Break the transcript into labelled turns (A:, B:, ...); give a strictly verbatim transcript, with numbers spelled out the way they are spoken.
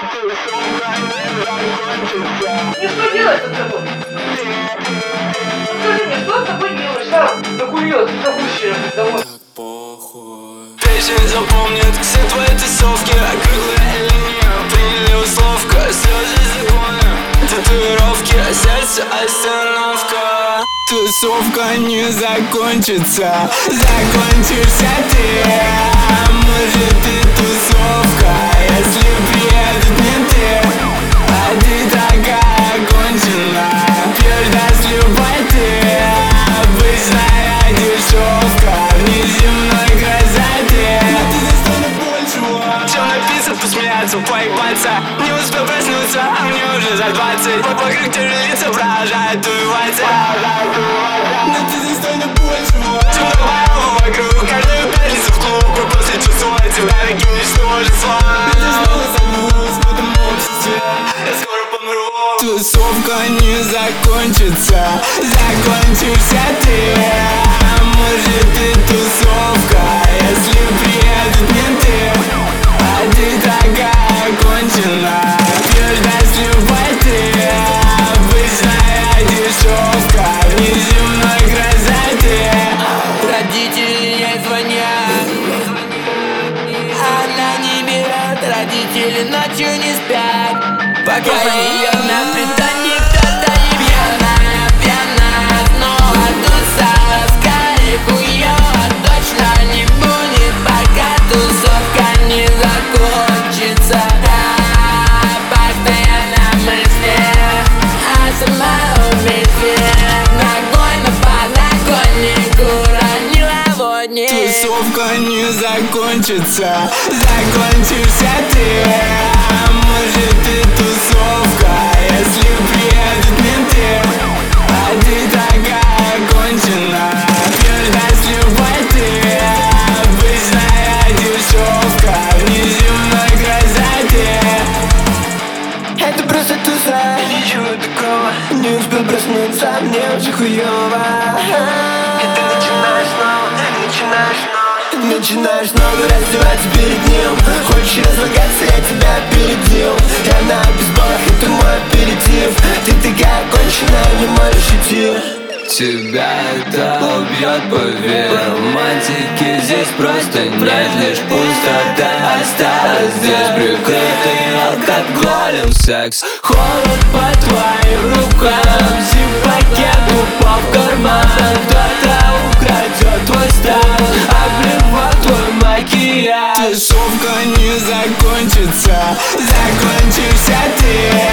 A: И что делать с тобой? Скажи мне, что с тобой делаешь? Сам докурил, загущий разговор.
B: Песня запомнит все твои тусовки, округлая линия, приняли условка, слезы законы, татуировки, сердце остановка. Тусовка не закончится, закончишься ты. Может и тусовка, если приедут менты, а ты такая конченая, пьешь до слюбой ты. Обычная дешевка, внеземной красоте. Но ты достойна большего, чем написано, посмеяться, поебаться. Не успел проснуться, а мне уже за двадцать. Вокруг те же лица продолжают убиваться. Но ты достойна большего, чем добавил вокруг. Каждую пятницу в клуб, после чувствовать себя таким ничтожеством. Ты снова загнулась в этом обществе, я скоро помру. Тусовка не закончится, закончишься ты. Может и тусовка, если приедут менты, а ты такая конченая, пьешь до слюбой ты. Обычная дешевка, внеземной красоты. Родители ей звонят, она не берет, родители ночью не спят, пока ее на притоне кто-то не бьет. Она пьяна, снова тусовка, скорее хуёво, точно не будет, пока тусовка не закончится. Да, постоянно мысли о самоубийстве, ногой на подоконник уронила водник. Тусовка не закончится, закончишься ты. Может и тусовка, если приедут менты, а ты такая конченая, пьешь до слюбой ты. Обычная дешевка, внеземной красоте. Это просто туса, ничего такого. Не успел проснуться, мне уже хуёво. И ты начинаешь снова, начинаешь снова. Начинаешь снова раздеваться перед ним. Хочешь разлагаться, я тебя опередил. Я на бейсболах, это мой аперитив. Ты такая конченая, не можешь идти. Тебя это убьет, поверь. Романтики здесь просто нет, лишь пустота осталась здесь. Прикрытый алкоголем секс, холод по твоим рукам. Зип-пакет упал в карман, кто-то украдет твой стан, обливал твой макияж. Тусовка не закончится, закончишься ты.